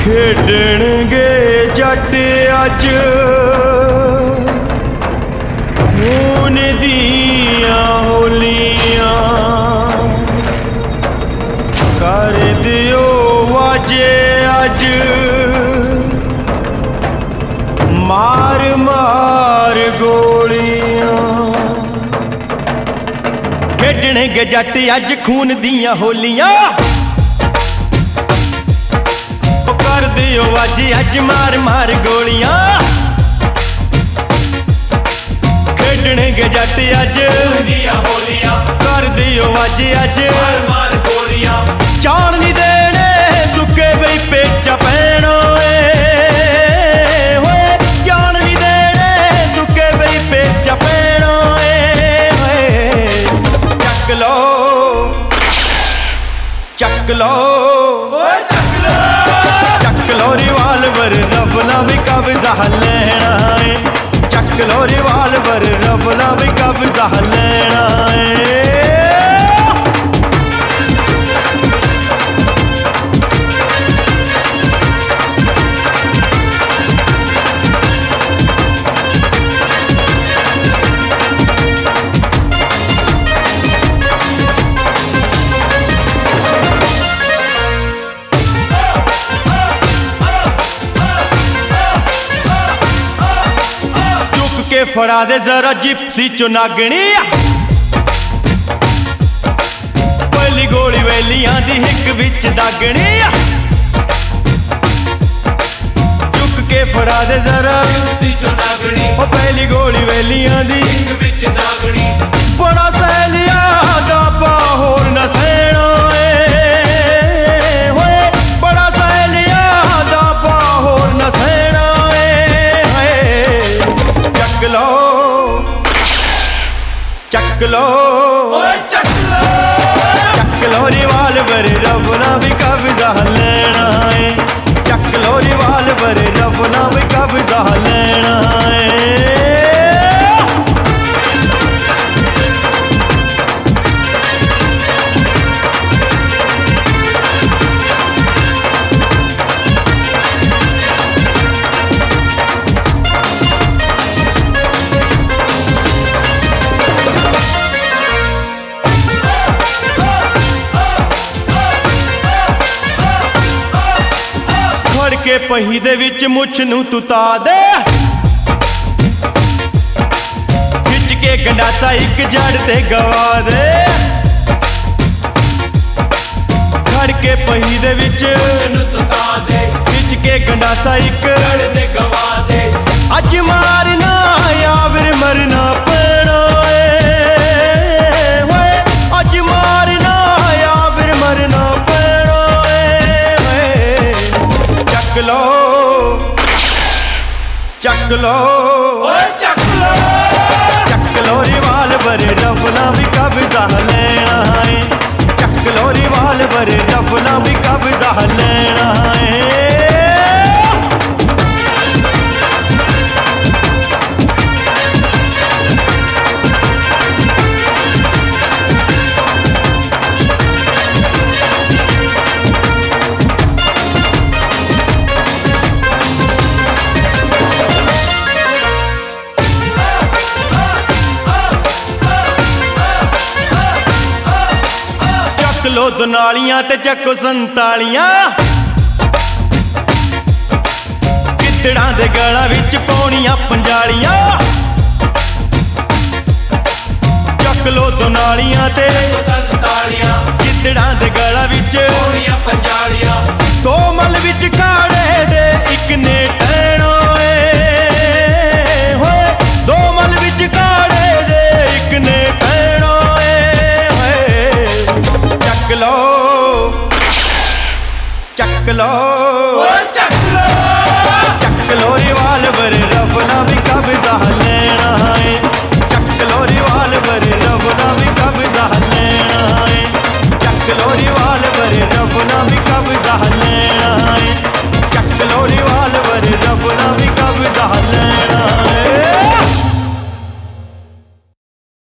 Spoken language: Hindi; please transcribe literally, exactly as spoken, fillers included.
खेडणगे जट अज खून दियां होलियां कर दियो वाजे अज मार मार गोलियां। खेडणगे जट अज खून दियां होलियां कर दियो अज अज मार मार गोलियां। खेडणगे जट अज होलियां कर दियो अज अज मार मार गोलियां। चाण नहीं देने सुके बई पेचा पैणो होए चाण नहीं देने सुके बई पेचा पैणो चक लो चक लो चक लो रिवाल्वर रबला भी कब्जा लेना है। चक लो रिवाल्वर रबला भी कब्जा लेना है। के फड़ा दे जरा जिप्सी चुनागनी पहली गोली वेलियां दी हिक विच दागनी। चुक के फड़ा दे जरा जिप्सी चुनागनी ओ पहली गोली वेलियां दी हिक विच दागनी। बड़ा सहेलिया दा बाहोर न सेणो होए बड़ा सहेलिया दा बाहोर न सेणो चक लो चक लो चक लो चक लो रिवाल्वर रबला भी कब्जा लेना है। चक लो रिवाल्वर रबला भी कब्जा लेना है। के पही दे विच मुछ नू तू ता दे खिच के गंडासा एक जड़ ते गवा दे। खड़ के पही दे विच खिच के गंडासा एक जड़ ते गवा दे। अज मारना या फिर मरना पैणो अज मारना या फिर मरना पैणो चक लो चक लो चक लो चक लो रिवाल्वर रबला भी कब्जा लेना है। चक लो रिवाल्वर रबला भी कब्जा लेना है। लो दुनालियां ते चको संतालियां गिद्दड़ां दे गलां विच पौणियां पंजालियां। चक लो दुनालियां ते संतालियां गिद्दड़ां दे गलां विच पौणियां पंजालियां। दो मल विच खाड़े दे इक ने टैणो